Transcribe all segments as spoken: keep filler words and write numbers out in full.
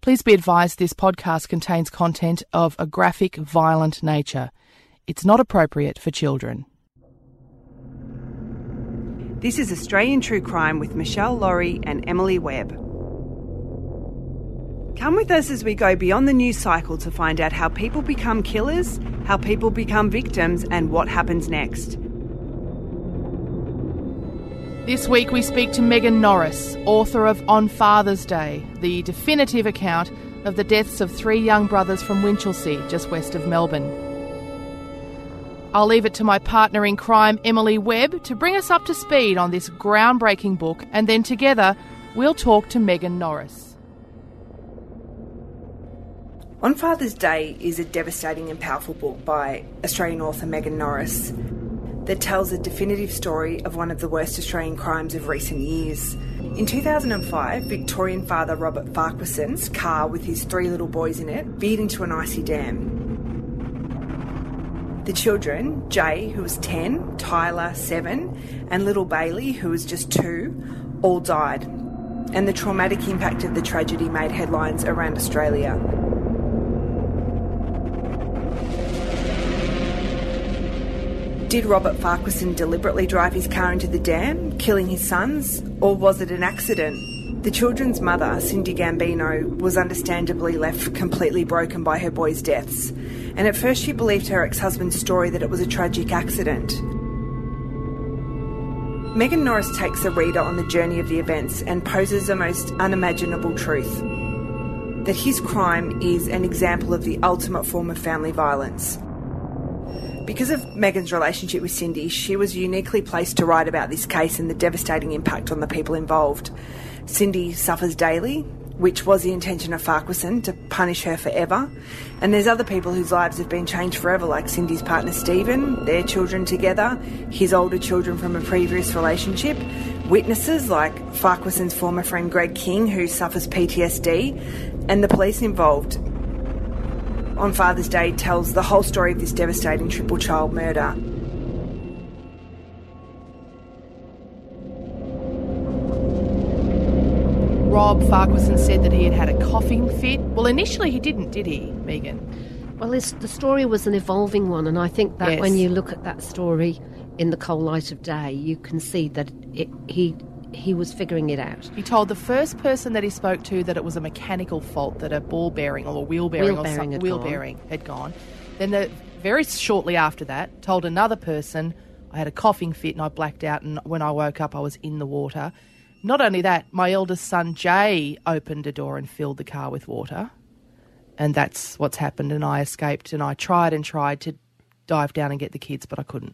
Please be advised this podcast contains content of a graphic, violent nature. It's not appropriate for children. This is Australian True Crime with Michelle Laurie and Emily Webb. Come with us as we go beyond the news cycle to find out how people become killers, how people become victims, and what happens next. This week we speak to Megan Norris, author of On Father's Day, the definitive account of the deaths of three young brothers from Winchelsea, just west of Melbourne. I'll leave it to my partner in crime, Emily Webb, to bring us up to speed on this groundbreaking book, and then together we'll talk to Megan Norris. On Father's Day is a devastating and powerful book by Australian author Megan Norris that tells a definitive story of one of the worst Australian crimes of recent years. In two thousand five, Victorian father Robert Farquharson's car with his three little boys in it veered into an icy dam. The children, Jay, who was ten, Tyler, seven, and little Bailey, who was just two, all died. And the traumatic impact of the tragedy made headlines around Australia. Did Robert Farquharson deliberately drive his car into the dam, killing his sons, or was it an accident? The children's mother, Cindy Gambino, was understandably left completely broken by her boys' deaths, and at first she believed her ex-husband's story that it was a tragic accident. Megan Norris takes the reader on the journey of the events and poses a most unimaginable truth: that his crime is an example of the ultimate form of family violence. Because of Megan's relationship with Cindy, she was uniquely placed to write about this case and the devastating impact on the people involved. Cindy suffers daily, which was the intention of Farquharson, to punish her forever. And there's other people whose lives have been changed forever, like Cindy's partner Stephen, their children together, his older children from a previous relationship, witnesses like Farquharson's former friend Greg King, who suffers P T S D, and the police involved. On Father's Day tells the whole story of this devastating triple child murder. Rob Farquharson said that he had had a coughing fit. Well, initially he didn't, did he, Megan? Well, it's, the story was an evolving one, and I think that Yes. when you look at that story in the cold light of day, you can see that it, he he was figuring it out. He told the first person that he spoke to that it was a mechanical fault, that a ball bearing or a wheel bearing Wheel or bearing something, had wheel gone. bearing had gone. Then the, very shortly after that, told another person, I had a coughing fit and I blacked out, and when I woke up I was in the water. Not only that, my eldest son Jay opened a door and filled the car with water, and that's what's happened, and I escaped, and I tried and tried to dive down and get the kids, but I couldn't.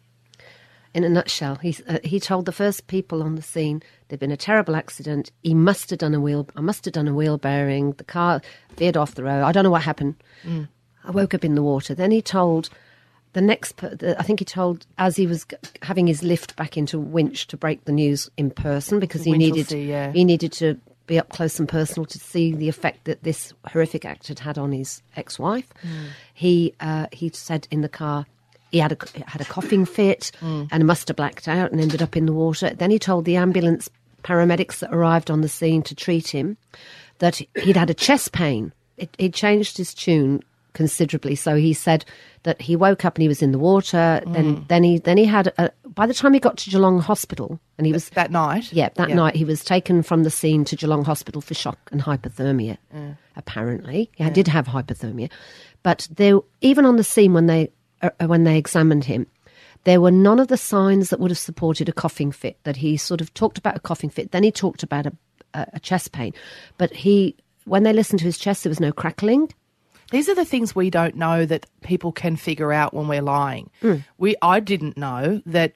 In a nutshell, he uh, he told the first people on the scene there'd been a terrible accident. He must have done a wheel. I must have done a wheel bearing. The car veered off the road. I don't know what happened. Mm. I woke up in the water. Then he told the next. Per, the, I think he told as he was g- having his lift back into Winch to break the news in person, because he Winchelsea, needed yeah. he needed to be up close and personal to see the effect that this horrific act had had on his ex-wife. Mm. He uh, he said in the car. He had a, had a coughing fit mm. and must have blacked out and ended up in the water. Then he told the ambulance paramedics that arrived on the scene to treat him that he'd had a chest pain. It, it changed his tune considerably. So he said that he woke up and he was in the water. Mm. Then then he then he had a, by the time he got to Geelong Hospital, and he was that night. Yeah, that yeah. night he was taken from the scene to Geelong Hospital for shock and hypothermia. Mm. Apparently, he yeah. did have hypothermia, but there even on the scene when they. when they examined him, there were none of the signs that would have supported a coughing fit. That he sort of talked about a coughing fit, then he talked about a, a, a chest pain. But he, when they listened to his chest, there was no crackling. These are the things we don't know that people can figure out when we're lying. Mm. We, I didn't know that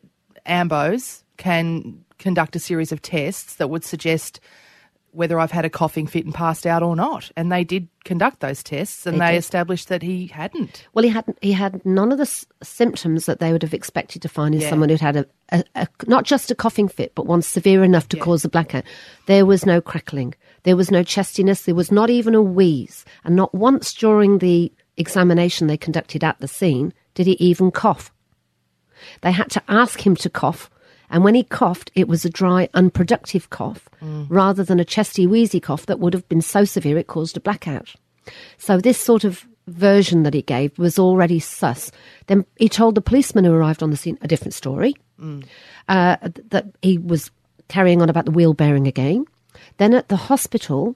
Ambos can conduct a series of tests that would suggest whether I've had a coughing fit and passed out or not. And they did conduct those tests, and they, they established that he hadn't. Well, he had he had none of the s- symptoms that they would have expected to find in yeah. someone who'd had a, a, a not just a coughing fit, but one severe enough to yeah. cause a blackout. There was no crackling. There was no chestiness. There was not even a wheeze. And not once during the examination they conducted at the scene did he even cough. They had to ask him to cough, And when he coughed, it was a dry, unproductive cough mm. rather than a chesty, wheezy cough that would have been so severe it caused a blackout. So this sort of version that he gave was already sus. Then he told the policeman who arrived on the scene a different story, mm. uh, that he was carrying on about the wheel bearing again. Then at the hospital,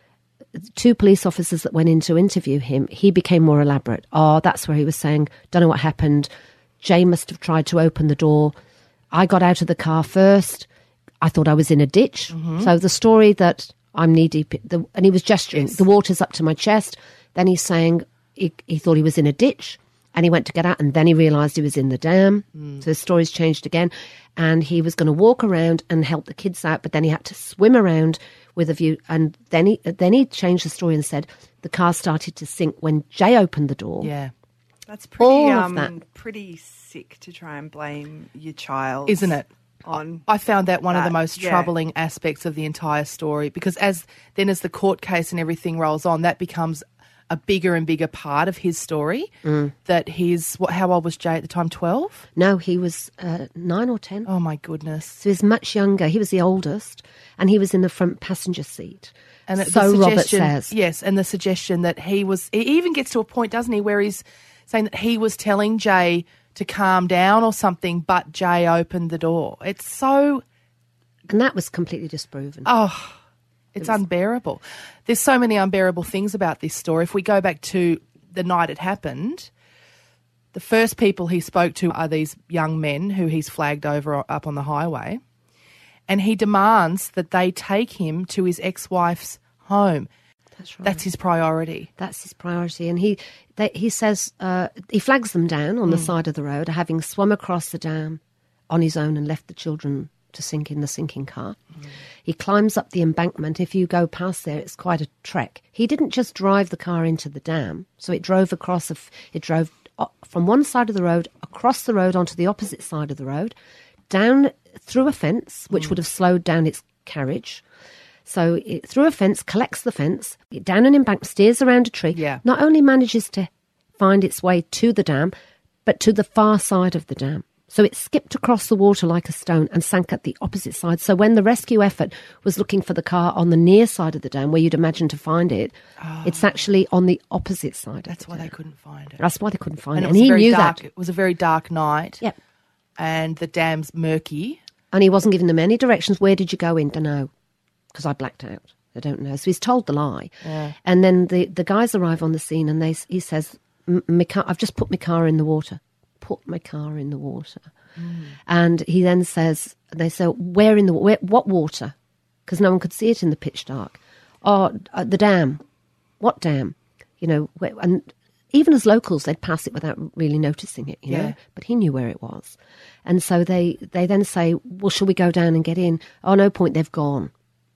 two police officers that went in to interview him, he became more elaborate. Oh, that's where he was saying, don't know what happened. Jay must have tried to open the door. I got out of the car first. I thought I was in a ditch. Mm-hmm. So the story that I'm knee deep, the, and he was gesturing, yes. the water's up to my chest. Then he's saying he, he thought he was in a ditch and he went to get out and then he realised he was in the dam. Mm. So his story's changed again. And he was going to walk around and help the kids out, but then he had to swim around with a view. And then he then he changed the story and said the car started to sink when Jay opened the door. Yeah. That's pretty, All of um, that. pretty sick to try and blame your child. Isn't it? On I found that one that, of the most yeah. troubling aspects of the entire story, because as then as the court case and everything rolls on, that becomes a bigger and bigger part of his story. Mm. That he's, what, how old was Jay at the time, twelve? No, he was uh, nine or ten. Oh, my goodness. So he was much younger. He was the oldest, and he was in the front passenger seat. And so the Robert says. Yes, and the suggestion that he was, he even gets to a point, doesn't he, where he's saying that he was telling Jay to calm down or something, but Jay opened the door. It's so... And that was completely disproven. Oh, it's it was... unbearable. There's so many unbearable things about this story. If we go back to the night it happened, the first people he spoke to are these young men who he's flagged over up on the highway, and he demands that they take him to his ex-wife's home. That's right. That's his priority. That's his priority. And he they, he says, uh, he flags them down on mm. the side of the road, having swum across the dam on his own and left the children to sink in the sinking car. Mm. He climbs up the embankment. If you go past there, it's quite a trek. He didn't just drive the car into the dam. So it drove across, a, it drove from one side of the road, across the road onto the opposite side of the road, down through a fence, which mm. would have slowed down its carriage. So it, through a fence, collects the fence, down an embankment, steers around a tree, yeah. not only manages to find its way to the dam, but to the far side of the dam. So it skipped across the water like a stone and sank at the opposite side. So when the rescue effort was looking for the car on the near side of the dam, where you'd imagine to find it, oh. it's actually on the opposite side. That's of the why dam. they couldn't find it. That's why they couldn't find and it. it And he knew dark, that. It was a very dark night. Yep. And the dam's murky. And he wasn't giving them any directions. Where did you go in? Don't know. Because I blacked out. I don't know. So he's told the lie. Yeah. And then the, the guys arrive on the scene and they he says, my car, I've just put my car in the water. Put my car in the water. Mm. And he then says, they say, where in the, where, what water? Because no one could see it in the pitch dark. Oh, uh, the dam. What dam? You know, where, and even as locals, they'd pass it without really noticing it, you yeah. know. But he knew where it was. And so they, they then say, well, shall we go down and get in? Oh, no point, they've gone.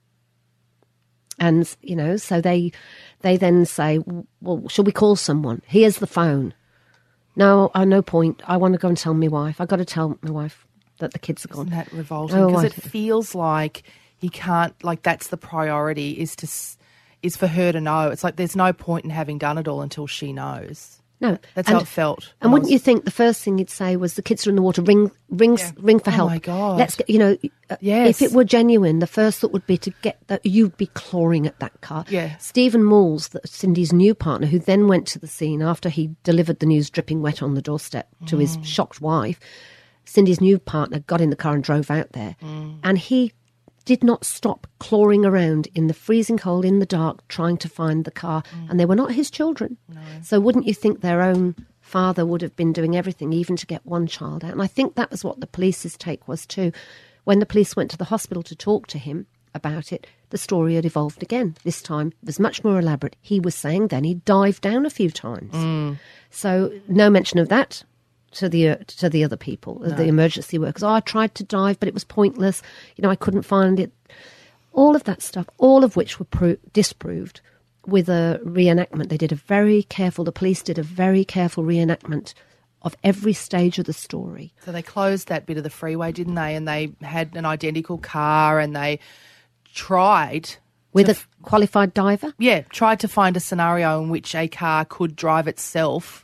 And, you know, so they they then say, well, shall we call someone? Here's the phone. No, oh, no point. I want to go and tell my wife. I've got to tell my wife that the kids are gone. Isn't that revolting? Oh, Because I- it feels like he can't, like that's the priority is to, s- is for her to know. It's like there's no point in having done it all until she knows. No. That's and, how it felt. And wouldn't you think the first thing he'd say was, the kids are in the water, ring ring, Yeah. ring for Oh, help. my God. Let's get, you know, uh, Yes. if it were genuine, the first thought would be to get that, you'd be clawing at that car. Yeah. Stephen Malls, the, Cindy's new partner, who then went to the scene after he delivered the news dripping wet on the doorstep to Mm. his shocked wife, Cindy's new partner got in the car and drove out there. Mm. And he did not stop clawing around in the freezing cold, in the dark, trying to find the car. Mm. And they were not his children. No. So wouldn't you think their own father would have been doing everything, even to get one child out? And I think that was what the police's take was too. When the police went to the hospital to talk to him about it, the story had evolved again. This time it was much more elaborate. He was saying then he dived down a few times. Mm. So no mention of that to the uh, to the other people, No. the emergency workers. Oh, I tried to dive, but it was pointless. You know, I couldn't find it. All of that stuff, all of which were pro- disproved with a reenactment. They did a very careful, the police did a very careful reenactment of every stage of the story. So they closed that bit of the freeway, didn't they? And they had an identical car and they tried... With to a qualified diver? Yeah, tried to find a scenario in which a car could drive itself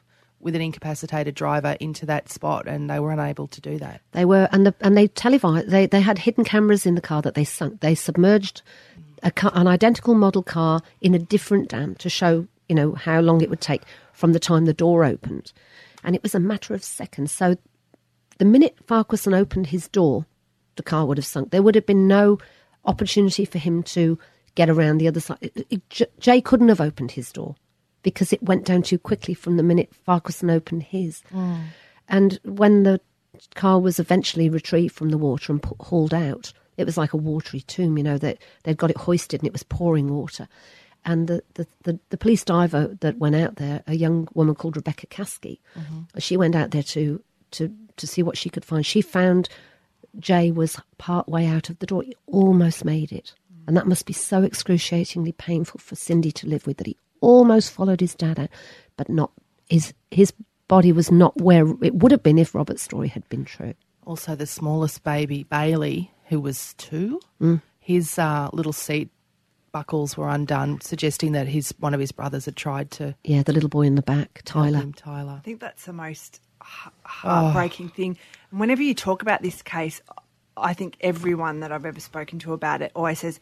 with an incapacitated driver into that spot, and they were unable to do that. They were, and the, and they televised. They they had hidden cameras in the car that they sunk. They submerged a car, an identical model car in a different dam to show, you know, how long it would take from the time the door opened, and it was a matter of seconds. So, the minute Farquharson opened his door, the car would have sunk. There would have been no opportunity for him to get around the other side. It, it, J- Jay couldn't have opened his door because it went down too quickly from the minute Farquharson opened his. Mm. And when the car was eventually retrieved from the water and pu- hauled out, it was like a watery tomb, you know, that they'd got it hoisted and it was pouring water. And the, the, the, the police diver that went out there, a young woman called Rebecca Caskey, mm-hmm. she went out there to, to, to see what she could find. She found Jay was part way out of the door. He almost made it. And that must be so excruciatingly painful for Cindy to live with, that he almost followed his dad out, but not his his body was not where it would have been if Robert's story had been true. Also, the smallest baby, Bailey, who was two, mm. his uh, little seat buckles were undone, suggesting that his one of his brothers had tried to... Yeah, the little boy in the back, Tyler. Him, Tyler. I think that's the most heartbreaking oh. thing. And whenever you talk about this case, I think everyone that I've ever spoken to about it always says,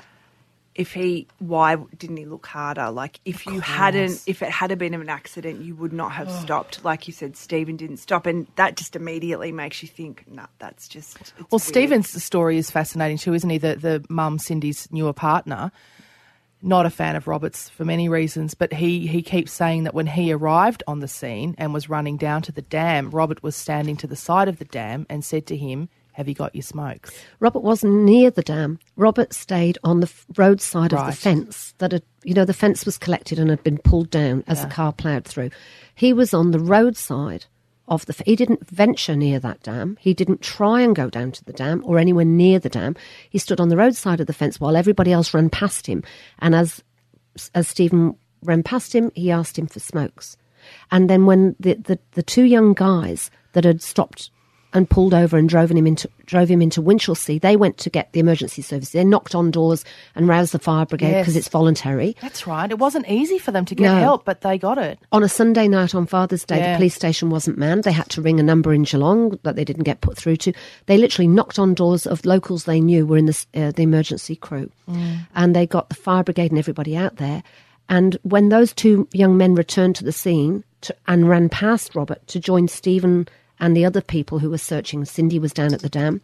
if he, why didn't he look harder? Like, if you hadn't, if it had been an accident, you would not have oh. stopped. Like you said, Stephen didn't stop. And that just immediately makes you think, no, nah, that's just... Well, weird. Stephen's story is fascinating too, isn't he? The, the mum, Cindy's newer partner, not a fan of Roberts for many reasons, but he, he keeps saying that when he arrived on the scene and was running down to the dam, Robert was standing to the side of the dam and said to him, "Have you got your smokes?" Robert wasn't near the dam. Robert stayed on the roadside right. of the fence that had, you know, the fence was collected and had been pulled down as yeah. the car ploughed through. He was on the roadside of the, he didn't venture near that dam. He didn't try and go down to the dam or anywhere near the dam. He stood on the roadside of the fence while everybody else ran past him. And as, as Stephen ran past him, he asked him for smokes. And then when the, the, the two young guys that had stopped and pulled over and drove him into drove him into Winchelsea, they went to get the emergency service. They knocked on doors and roused the fire brigade because yes. it's voluntary. That's right. It wasn't easy for them to get no. help, but they got it. On a Sunday night on Father's Day, yeah. the police station wasn't manned. They had to ring a number in Geelong that they didn't get put through to. They literally knocked on doors of locals they knew were in the, uh, the emergency crew. Mm. And they got the fire brigade and everybody out there. And when those two young men returned to the scene to, and ran past Robert to join Stephen and the other people who were searching, Cindy was down at the dam,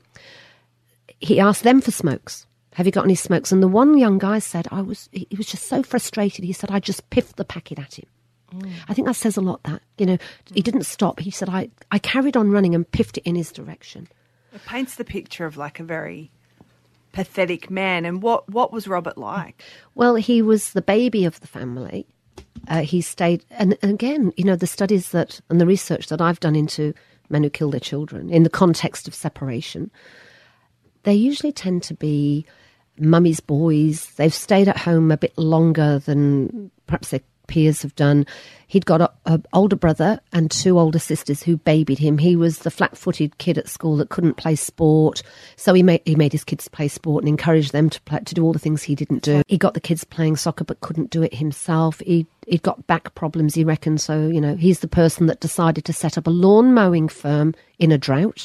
he asked them for smokes. Have you got any smokes? And the one young guy said, I was, he was just so frustrated. He said, I just piffed the packet at him. Mm. I think that says a lot, that, you know, he didn't stop. He said, I, I carried on running and piffed it in his direction. It paints the picture of like a very pathetic man. And what, what was Robert like? Well, he was the baby of the family. Uh, he stayed, and, and again, you know, the studies that, and the research that I've done into men who kill their children in the context of separation, they usually tend to be mummy's boys. They've stayed at home a bit longer than perhaps their peers have done. He'd got an older brother and two older sisters who babied him. He was the flat-footed kid at school that couldn't play sport, so he made he made his kids play sport and encouraged them to play, to do all the things he didn't do. He got the kids playing soccer but couldn't do it himself. He he'd got back problems, he reckoned. So, you know, he's the person that decided to set up a lawn mowing firm in a drought.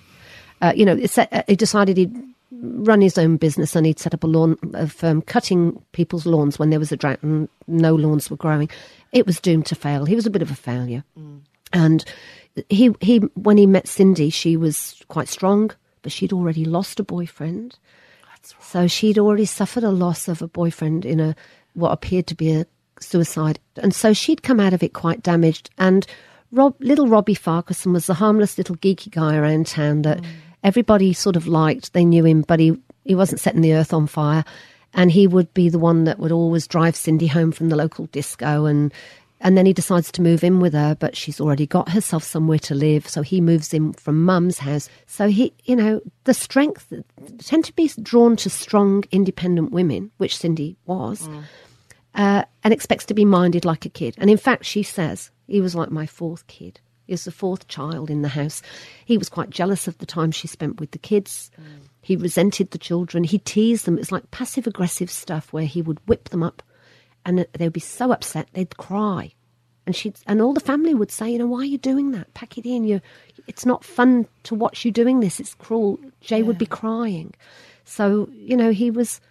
Uh, you know, it set, uh, he decided he'd run his own business and he'd set up a lawn a firm cutting people's lawns when there was a drought and no lawns were growing. It was doomed to fail. He was a bit of a failure. Mm. And he he when he met Cindy, she was quite strong, but she'd already lost a boyfriend. That's right. So she'd already suffered a loss of a boyfriend in a what appeared to be a suicide. And so she'd come out of it quite damaged. And Rob, little Robbie Farquharson was the harmless little geeky guy around town that mm. everybody sort of liked. They knew him, but he, he wasn't setting the earth on fire. And he would be the one that would always drive Cindy home from the local disco. And, and then he decides to move in with her, but she's already got herself somewhere to live. So he moves in from mum's house. So he, you know, the strength, tend to be drawn to strong, independent women, which Cindy was, mm. uh, and expects to be minded like a kid. And in fact, she says, he was like my fourth kid. He was the fourth child in the house. He was quite jealous of the time she spent with the kids. Mm. He resented the children. He teased them. It's like passive-aggressive stuff where he would whip them up and they'd be so upset they'd cry. And she and all the family would say, you know, why are you doing that? Pack it in. You, it's not fun to watch you doing this. It's cruel. Jay yeah. would be crying. So, you know, he was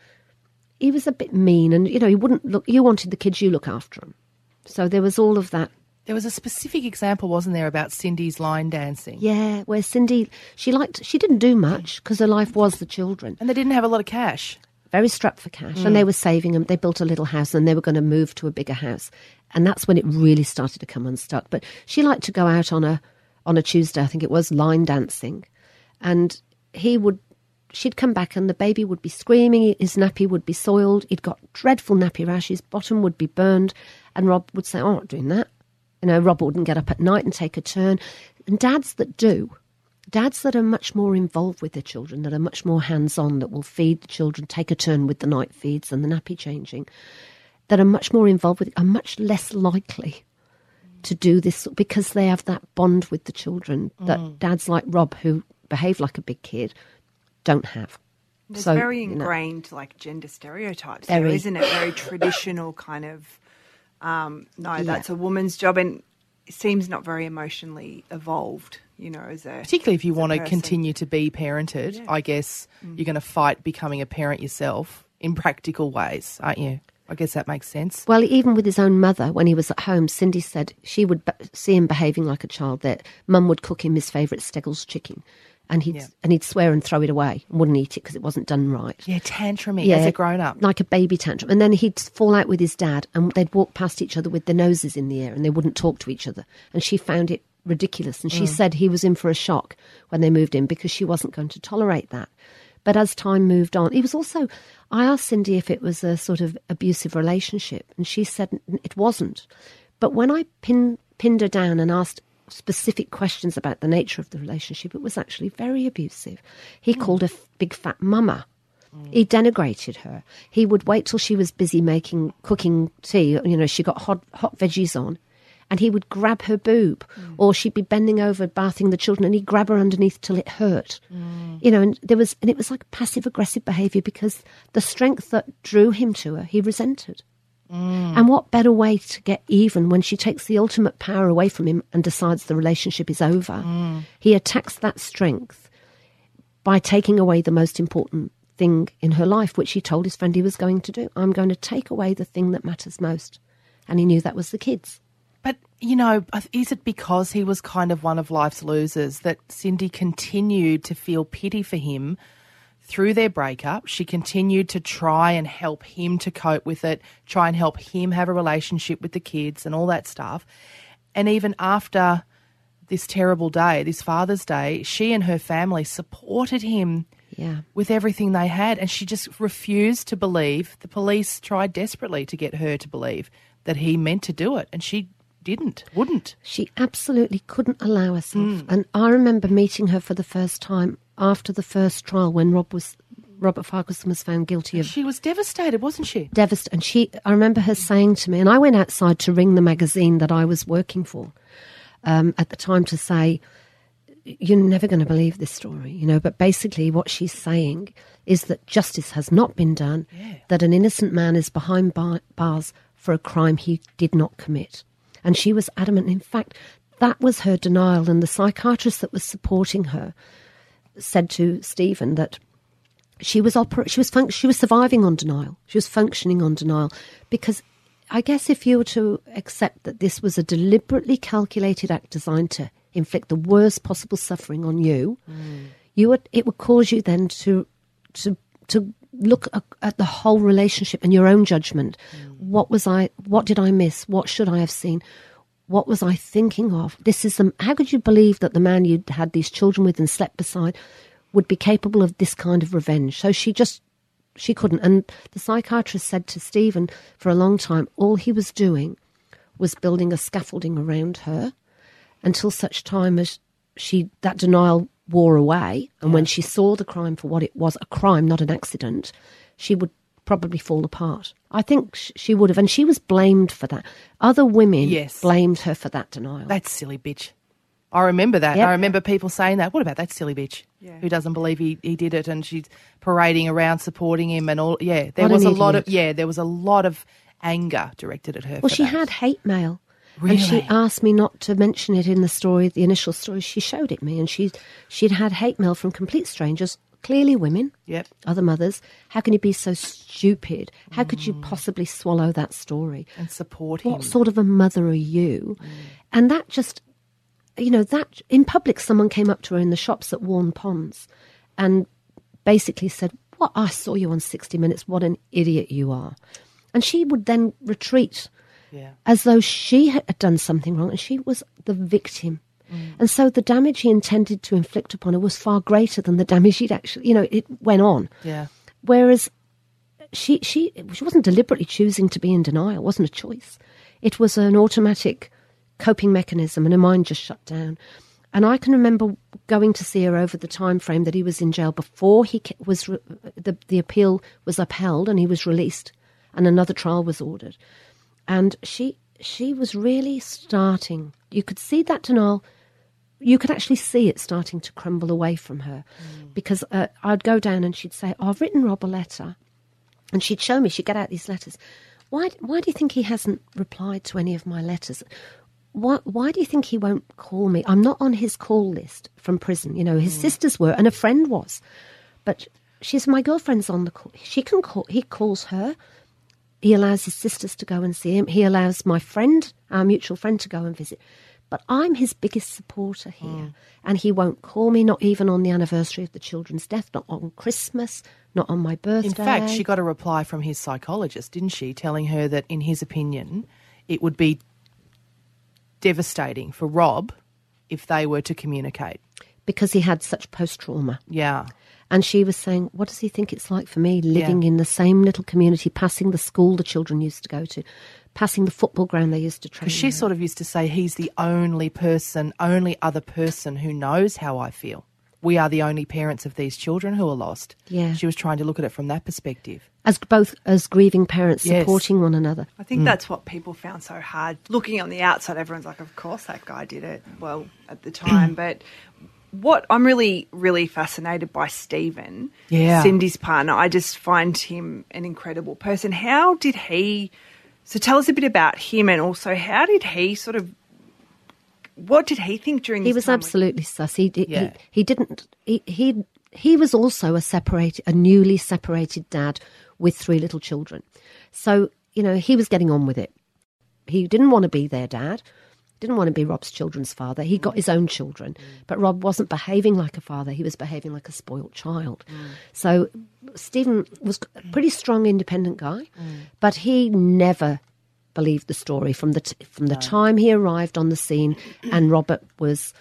he was a bit mean, and, you know, he wouldn't look. You wanted the kids, you look after them. So there was all of that. There was a specific example, wasn't there, about Cindy's line dancing? Yeah, where Cindy, she liked, she didn't do much because her life was the children. And they didn't have a lot of cash. Very strapped for cash, Mm. and they were saving them. They built a little house, and they were going to move to a bigger house, and that's when it really started to come unstuck. But she liked to go out on a on a Tuesday, I think it was, line dancing, and he would. She'd come back, and the baby would be screaming. His nappy would be soiled. He'd got dreadful nappy rash. His bottom would be burned, and Rob would say, "Oh, I'm not doing that." You know, Rob wouldn't get up at night and take a turn. And dads that do. Dads that are much more involved with their children, that are much more hands-on, that will feed the children, take a turn with the night feeds and the nappy changing, that are much more involved with it, are much less likely to do this because they have that bond with the children that Mm. dads like Rob, who behave like a big kid, don't have. There's So, very you know, ingrained, like, gender stereotypes, Very. there, isn't it? Very traditional kind of, um, no, Yeah. that's a woman's job, and it seems not very emotionally evolved, you know, as a... Particularly if you as a want to person. continue to be parented, Yeah. I guess Mm. you're going to fight becoming a parent yourself in practical ways, aren't you? I guess that makes sense. Well, even with his own mother, when he was at home, Cindy said she would be- see him behaving like a child, that Mum would cook him his favourite Steggles chicken, and he'd, Yeah. and he'd swear and throw it away and wouldn't eat it because it wasn't done right. Yeah, tantrumy as a grown-up. Like a baby tantrum. And then he'd fall out with his dad, and they'd walk past each other with their noses in the air, and they wouldn't talk to each other. And she found it ridiculous. And she said he was in for a shock when they moved in because she wasn't going to tolerate that. But as time moved on, he was also, I asked Cindy if it was a sort of abusive relationship, and she said it wasn't. But when I pin, pinned her down and asked specific questions about the nature of the relationship, it was actually very abusive. He mm. called her f- big fat mama. Mm. He denigrated her. He would wait till she was busy making, cooking tea. You know, she got hot, hot veggies on, and he would grab her boob, mm. or she'd be bending over bathing the children, and he'd grab her underneath till it hurt. Mm. You know, and there was, and it was like passive aggressive behaviour because the strength that drew him to her, he resented. Mm. And what better way to get even when she takes the ultimate power away from him and decides the relationship is over? Mm. He attacks that strength by taking away the most important thing in her life, which he told his friend he was going to do. I'm going to take away the thing that matters most. And he knew that was the kids. But, you know, is it because he was kind of one of life's losers that Cindy continued to feel pity for him through their breakup? She continued to try and help him to cope with it, try and help him have a relationship with the kids and all that stuff. And even after this terrible day, this Father's Day, she and her family supported him yeah. with everything they had, and she just refused to believe. The police tried desperately to get her to believe that he meant to do it, and she didn't, wouldn't. She absolutely couldn't allow herself. Mm. And I remember meeting her for the first time after the first trial when Rob was Robert Farquharson was found guilty of... She was devastated, wasn't she? Devastated. And she, I remember her saying to me, and I went outside to ring the magazine that I was working for um, at the time to say, you're never going to believe this story, you know, but basically what she's saying is that justice has not been done, yeah. that an innocent man is behind bar- bars for a crime he did not commit. And she was adamant. In fact, that was her denial, and the psychiatrist that was supporting her said to Stephen that she was oper- she was fun- she was surviving on denial. She was functioning on denial because I guess if you were to accept that this was a deliberately calculated act designed to inflict the worst possible suffering on you, mm. you would it would cause you then to to to look at the whole relationship and your own judgment. Mm. What was I? What did I miss? What should I have seen? What was I thinking of? This is the, how could you believe that the man you'd had these children with and slept beside would be capable of this kind of revenge? So she just, she couldn't. And the psychiatrist said to Stephen for a long time, all he was doing was building a scaffolding around her until such time as she, that denial wore away. And yeah. when she saw the crime for what it was, a crime, not an accident, she would probably fall apart. I think she would have, and she was blamed for that. Other women yes. blamed her for that denial. That silly bitch. I remember that. Yep. I remember people saying that. What about that silly bitch yeah. who doesn't believe he, he did it, and she's parading around supporting him and all. Yeah, there what was a idiot. lot of yeah, there was a lot of anger directed at her. Well, for she that. had hate mail. Really? And she asked me not to mention it in the story, the initial story. She showed it me, and she, she'd had hate mail from complete strangers, clearly women, Yep. other mothers. How can you be so stupid? How could you possibly swallow that story? And support him. What sort of a mother are you? Mm. And that just, you know, that in public, someone came up to her in the shops at Warren Ponds and basically said, "What? I saw you on sixty minutes. What an idiot you are." And she would then retreat yeah. as though she had done something wrong and she was the victim. Mm. And so the damage he intended to inflict upon her was far greater than the damage he'd actually, you know, it went on. Yeah. Whereas she, she, she wasn't deliberately choosing to be in denial. It wasn't a choice. It was an automatic coping mechanism, and her mind just shut down. And I can remember going to see her over the time frame that he was in jail before he was re- the the appeal was upheld and he was released, and another trial was ordered. And she she was really starting. You could see that denial. You could actually see it starting to crumble away from her, mm. because uh, I'd go down and she'd say, "Oh, I've written Rob a letter," and she'd show me. She'd get out these letters. Why? Why do you think he hasn't replied to any of my letters? Why, why do you think he won't call me? I'm not on his call list from prison. You know, his mm. sisters were, and a friend was. But she's my girlfriend's on the call. She can call. He calls her. He allows his sisters to go and see him. He allows my friend, our mutual friend, to go and visit. But I'm his biggest supporter here. Mm. And he won't call me, not even on the anniversary of the children's death, not on Christmas, not on my birthday. In fact, she got a reply from his psychologist, didn't she, telling her that, in his opinion, it would be devastating for Rob if they were to communicate. Because he had such post-trauma. Yeah. And she was saying, what does he think it's like for me living yeah. in the same little community, passing the school the children used to go to, passing the football ground they used to train? Because she at. sort of used to say, he's the only person, only other person who knows how I feel. We are the only parents of these children who are lost. Yeah. She was trying to look at it from that perspective. As both as grieving parents yes. supporting one another. I think mm. that's what people found so hard. Looking on the outside, everyone's like, of course that guy did it. Well, at the time. But what I'm really, really fascinated by Stephen, yeah. Cindy's partner. I just find him an incredible person. How did he... So tell us a bit about him, and also how did he sort of... What did he think during this He was time absolutely sus. He, he, yeah. he, he didn't... He, he he was also a separated, a newly separated dad with three little children. So, you know, he was getting on with it. He didn't want to be their dad, didn't want to be Rob's children's father. He got his own children, mm. but Rob wasn't behaving like a father. He was behaving like a spoilt child. Mm. So Stephen was a pretty strong, independent guy, mm. but he never believed the story from the t- from the no. time he arrived on the scene, and Robert was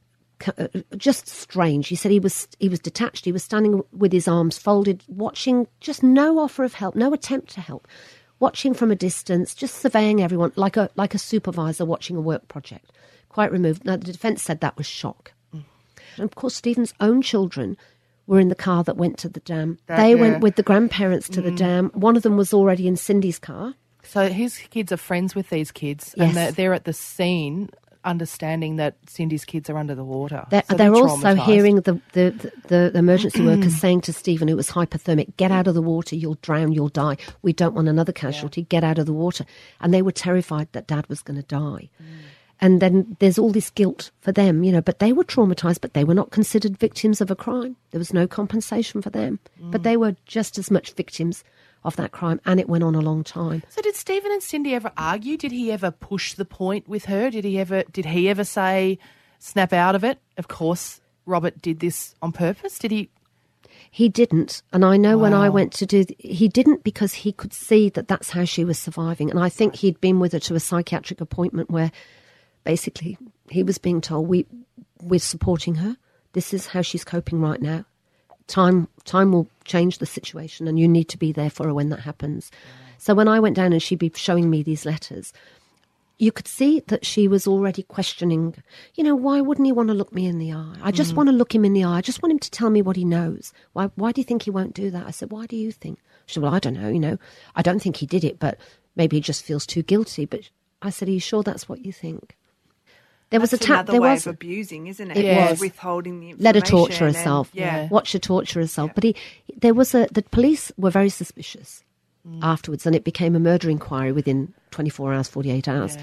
just strange. He said he was he was detached. He was standing with his arms folded, watching, just no offer of help, no attempt to help, watching from a distance, just surveying everyone like a like a supervisor watching a work project, quite removed. Now, the defence said that was shock. Mm. And of course, Stephen's own children were in the car that went to the dam. That, they yeah. went with the grandparents to mm. the dam. One of them was already in Cindy's car. So his kids are friends with these kids, yes. and they're, they're at the scene, understanding that Cindy's kids are under the water. They're, so they're, they're also hearing the, the, the, the emergency workers saying to Stephen, who was hypothermic, get out of the water, you'll drown, you'll die. We don't want another casualty, yeah. get out of the water. And they were terrified that Dad was going to die. Mm. And then there's all this guilt for them, you know, but they were traumatised, but they were not considered victims of a crime. There was no compensation for them. Mm. But they were just as much victims of that crime, and it went on a long time. So did Stephen and Cindy ever argue? Did he ever push the point with her? Did he ever did he ever say, snap out of it? Of course, Robert did this on purpose. Did he? He didn't. And I know wow. when I went to do... Th- he didn't, because he could see that that's how she was surviving. And I think he'd been with her to a psychiatric appointment where basically he was being told, we, we're supporting her. This is how she's coping right now. Time time will change the situation, and you need to be there for her when that happens. Yeah. So when I went down and she'd be showing me these letters, you could see that she was already questioning, you know, why wouldn't he want to look me in the eye? I just mm. want to look him in the eye. I just want him to tell me what he knows. Why Why do you think he won't do that? I said, why do you think? She said, well, I don't know, you know. I don't think he did it, but maybe he just feels too guilty. But I said, are you sure that's what you think? There That's was a ta- another there way was of abusing, isn't it? It yeah. was Withholding the information. Let her torture herself. And, yeah. Watch her torture herself. Yeah. But he, there was a. The police were very suspicious mm. afterwards, and it became a murder inquiry within twenty-four hours, forty-eight hours. Yeah.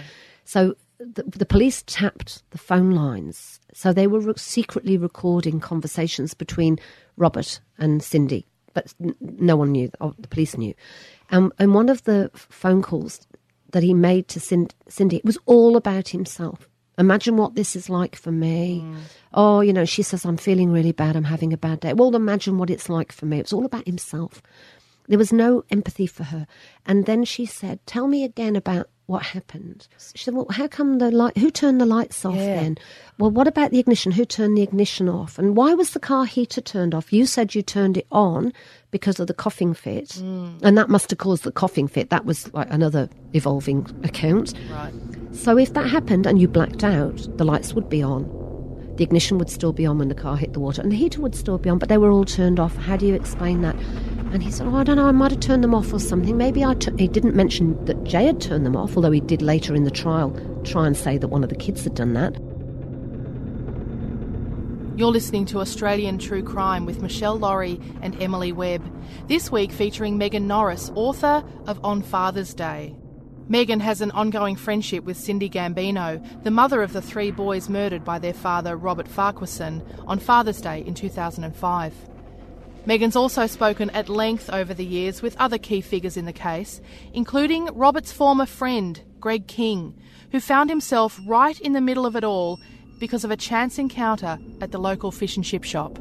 So the, the police tapped the phone lines. So they were re- secretly recording conversations between Robert and Cindy, but n- no one knew. Oh, the police knew. Um, and one of the phone calls that he made to Cindy, Cindy, it was all about himself. Imagine what this is like for me. Mm. Oh, you know, she says, I'm feeling really bad. I'm having a bad day. Well, imagine what it's like for me. It's all about himself. There was no empathy for her. And then she said, tell me again about what happened. She said, well, how come the light, who turned the lights off yeah. then? Well, what about the ignition? Who turned the ignition off? And why was the car heater turned off? You said you turned it on because of the coughing fit. Mm. And that must have caused the coughing fit. That was like another evolving account. Right. So if that happened and you blacked out, the lights would be on. The ignition would still be on when the car hit the water, and the heater would still be on, but they were all turned off. How do you explain that? And he said, oh, I don't know, I might have turned them off or something. Maybe I t-. He didn't mention that Jay had turned them off, although he did later in the trial try and say that one of the kids had done that. You're listening to Australian True Crime with Michelle Laurie and Emily Webb. This week featuring Megan Norris, author of On Father's Day. Megan has an ongoing friendship with Cindy Gambino, the mother of the three boys murdered by their father, Robert Farquharson, on Father's Day in two thousand five. Megan's also spoken at length over the years with other key figures in the case, including Robert's former friend, Greg King, who found himself right in the middle of it all because of a chance encounter at the local fish and chip shop.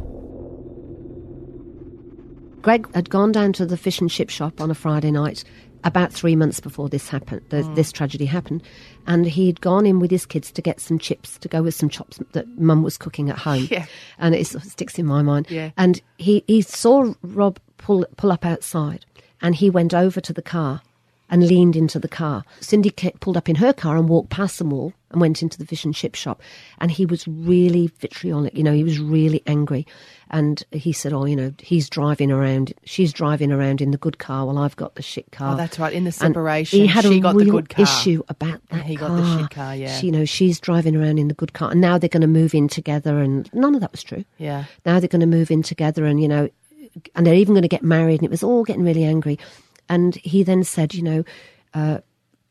Greg had gone down to the fish and chip shop on a Friday night about three months before this happened, the, mm. this tragedy happened, and he'd gone in with his kids to get some chips to go with some chops that Mum was cooking at home. Yeah. And it sort of sticks in my mind. Yeah. And he, he saw Rob pull pull up outside, and he went over to the car and leaned into the car. Cindy pulled up in her car and walked past them all and went into the fish and chip shop. And he was really vitriolic, you know, he was really angry. And he said, oh, you know, he's driving around, she's driving around in the good car while I've got the shit car. Oh, that's right, in the separation, and he had she a got real the good car. issue about that and he car. got the shit car, yeah. She, you know, she's driving around in the good car. And now they're going to move in together, and none of that was true. Yeah. Now they're going to move in together, and, you know, and they're even going to get married, and it was all getting really angry. And he then said, you know, uh,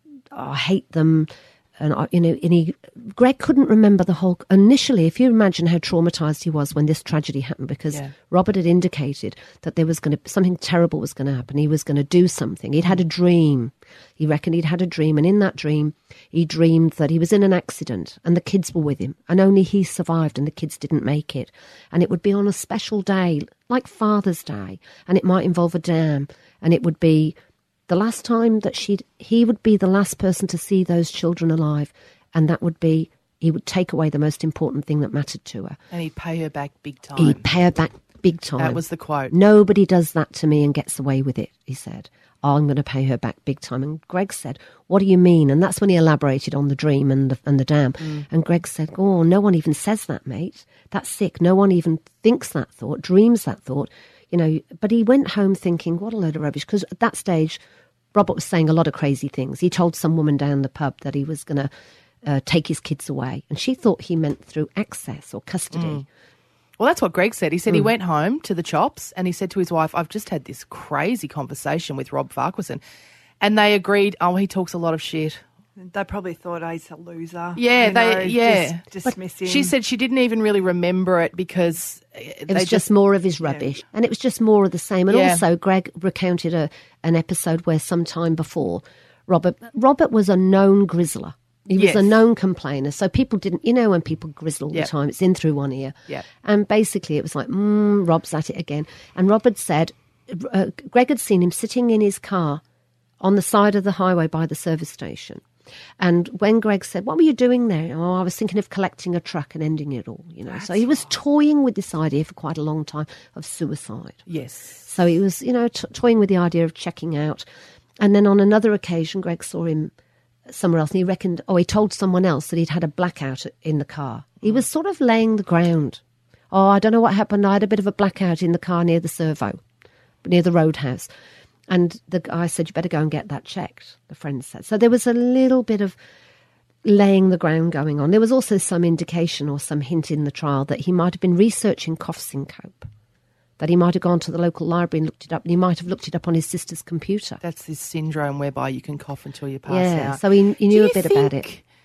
I hate them. And, I, you know, and he, Greg couldn't remember the whole, initially, if you imagine how traumatised he was when this tragedy happened, because yeah. Robert had indicated that there was going to, something terrible was going to happen. He was going to do something. He'd had a dream. He reckoned he'd had a dream. And in that dream, he dreamed that he was in an accident and the kids were with him. And only he survived and the kids didn't make it. And it would be on a special day, like Father's Day. And it might involve a dam. And it would be the last time that she'd, he would be the last person to see those children alive, and that would be, he would take away the most important thing that mattered to her. And he'd pay her back big time. He'd pay her back big time. That was the quote. Nobody does that to me and gets away with it, he said. Oh, I'm going to pay her back big time. And Greg said, what do you mean? And that's when he elaborated on the dream and the, and the dam. Mm. And Greg said, oh, no one even says that, mate. That's sick. No one even thinks that thought, dreams that thought. You know, but he went home thinking, what a load of rubbish. Because at that stage, Robert was saying a lot of crazy things. He told some woman down the pub that he was going to uh, take his kids away. And she thought he meant through access or custody. Mm. Well, that's what Greg said. He said mm. he went home to the chops and he said to his wife, I've just had this crazy conversation with Rob Farquharson. And they agreed, oh, he talks a lot of shit. They probably thought, oh, he's a loser. Yeah, you they know, yeah. Just dismiss him. She said she didn't even really remember it because it was just, just more of his rubbish, yeah. and it was just more of the same. And yeah. also, Greg recounted a an episode where some time before, Robert Robert was a known grizzler. He was yes. a known complainer, so people didn't, you know, when people grizzle all yep. the time, it's in through one ear. Yep. And basically, it was like, mm, Rob's at it again. And Robert said, uh, Greg had seen him sitting in his car on the side of the highway by the service station. And when Greg said, what were you doing there? Oh, I was thinking of collecting a truck and ending it all, you know. That's so he was toying with this idea for quite a long time of suicide. Yes. So he was, you know, t- toying with the idea of checking out. And then on another occasion, Greg saw him somewhere else and he reckoned, oh, he told someone else that he'd had a blackout in the car. He was sort of laying the ground. Oh, I don't know what happened. I had a bit of a blackout in the car near the servo, near the roadhouse. And the guy said, you better go and get that checked, the friend said. So there was a little bit of laying the ground going on. There was also some indication or some hint in the trial that he might have been researching cough syncope, that he might have gone to the local library and looked it up, and he might have looked it up on his sister's computer. That's this syndrome whereby you can cough until you pass yeah, out. So he, he knew a bit think, about it.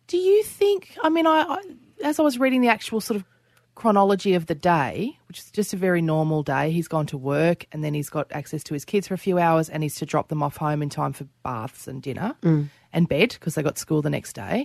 Do you think, I mean, I, I as I was reading the actual sort of chronology of the day, which is just a very normal day, he's gone to work and then he's got access to his kids for a few hours and he's to drop them off home in time for baths and dinner mm. and bed because they got school the next day.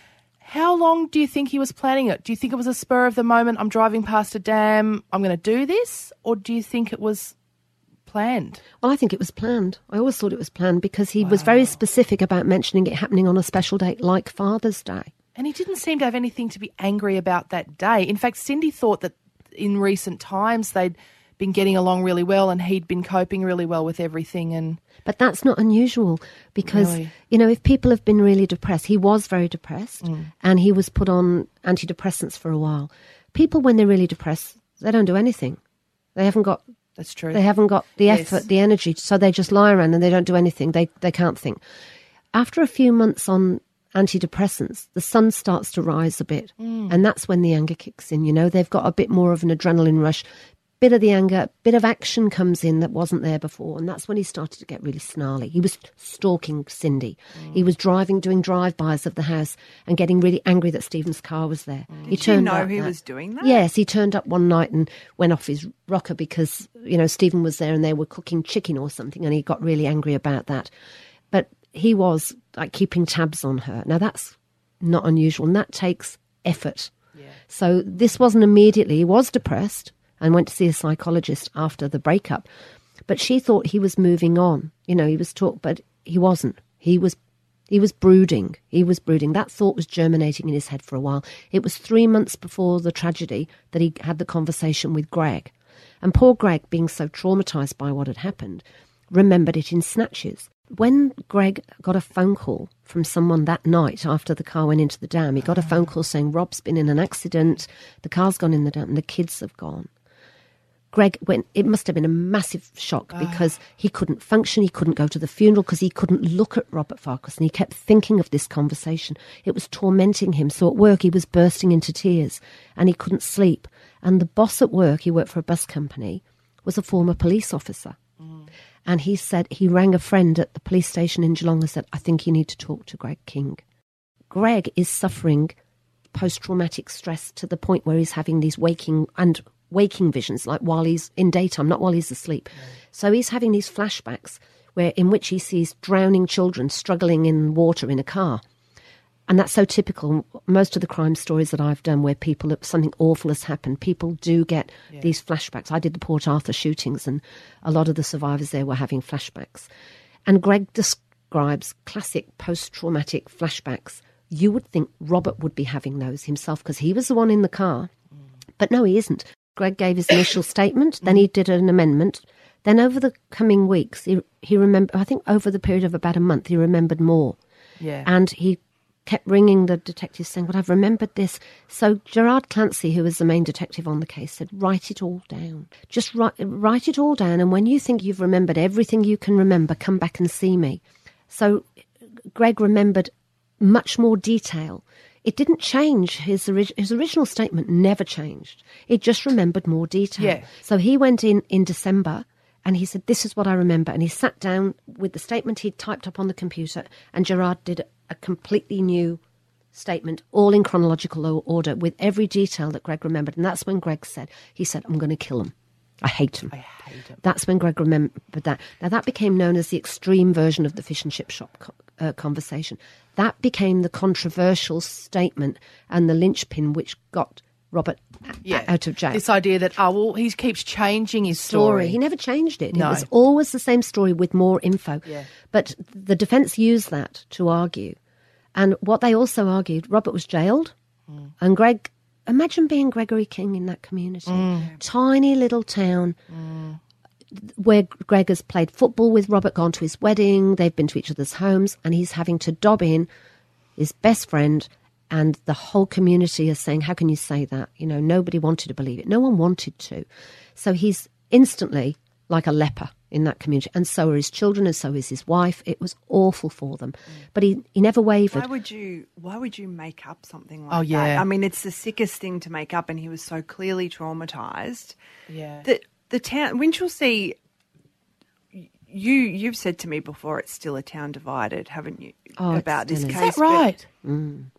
How long do you think he was planning it? Do you think it was a spur of the moment, I'm driving past a dam, I'm going to do this? Or do you think it was planned? Well, I think it was planned. I always thought it was planned because he wow. was very specific about mentioning it happening on a special date like Father's Day. And he didn't seem to have anything to be angry about that day. In fact, Cindy thought that in recent times they'd been getting along really well and he'd been coping really well with everything. And But that's not unusual because, really? you know, if people have been really depressed, he was very depressed mm. and he was put on antidepressants for a while. People, when they're really depressed, they don't do anything. They haven't got... That's true. They haven't got the effort, yes. the energy, so they just lie around and they don't do anything. They they can't think. After a few months on antidepressants, the sun starts to rise a bit, mm. and that's when the anger kicks in. You know, they've got a bit more of an adrenaline rush. Bit of the anger, bit of action comes in that wasn't there before, and that's when he started to get really snarly. He was stalking Cindy. Mm. He was driving, doing drive-bys of the house and getting really angry that Stephen's car was there. Mm. He Did turned you know up he that. was doing that? Yes, he turned up one night and went off his rocker because, you know, Stephen was there and they were cooking chicken or something, and he got really angry about that. But he was, like, keeping tabs on her. Now, that's not unusual, and that takes effort. Yeah. So this wasn't immediately. He was depressed and went to see a psychologist after the breakup. But she thought he was moving on. You know, he was talk, but he wasn't. He was he was brooding. He was brooding. That thought was germinating in his head for a while. It was three months before the tragedy that he had the conversation with Greg. And poor Greg, being so traumatised by what had happened, remembered it in snatches. When Greg got a phone call from someone that night after the car went into the dam, he got a phone call saying, Rob's been in an accident, the car's gone in the dam, and the kids have gone. Greg went, it must have been a massive shock because he couldn't function, he couldn't go to the funeral because he couldn't look at Robert Farquhar, and he kept thinking of this conversation. It was tormenting him. So at work he was bursting into tears and he couldn't sleep. And the boss at work, he worked for a bus company, was a former police officer. Mm. And he said, he rang a friend at the police station in Geelong and said, I think you need to talk to Greg King. Greg is suffering post-traumatic stress to the point where he's having these waking and waking visions, like while he's in daytime, not while he's asleep. Mm. So he's having these flashbacks where in which he sees drowning children struggling in water in a car. And that's so typical. Most of the crime stories that I've done where people, something awful has happened, people do get yeah. these flashbacks. I did the Port Arthur shootings and a lot of the survivors there were having flashbacks. And Greg describes classic post-traumatic flashbacks. You would think Robert would be having those himself because he was the one in the car. Mm. But no, he isn't. Greg gave his initial statement, then he did an amendment. Then over the coming weeks, he, he remembered, I think over the period of about a month, he remembered more. Yeah. And he kept ringing the detectives saying, well, I've remembered this. So Gerard Clancy, who was the main detective on the case, said, write it all down. Just write, write it all down. And when you think you've remembered everything you can remember, come back and see me. So Greg remembered much more detail. It didn't change. His, orig- his original statement never changed. It just remembered more detail. Yeah. So he went in in December and he said, this is what I remember. And he sat down with the statement he'd typed up on the computer, and Gerard did a completely new statement, all in chronological order, with every detail that Greg remembered. And that's when Greg said, he said, I'm going to kill him. I hate him. I hate him. That's when Greg remembered that. Now, that became known as the extreme version of the fish and chip shop co- uh, conversation. That became the controversial statement and the linchpin which got Robert yeah. out of jail. This idea that, oh, well, he keeps changing his story. story. He never changed it. No. It was always the same story with more info. Yeah. But the defence used that to argue. And what they also argued, Robert was jailed, mm. and Greg, imagine being Gregory King in that community. Mm. Tiny little town. Mm. Where Greg has played football with Robert, gone to his wedding, they've been to each other's homes, and he's having to dob in his best friend, and the whole community is saying, how can you say that? You know, nobody wanted to believe it. No one wanted to. So he's instantly like a leper in that community, and so are his children, and so is his wife. It was awful for them. Mm. But he, he never wavered. Why would you why would you make up something like oh, yeah. that? I mean, it's the sickest thing to make up, and he was so clearly traumatised. Yeah. That the town, Winchelsea, you, you've said to me before it's still a town divided, haven't you, oh, about this is. case? Is that right? Mm.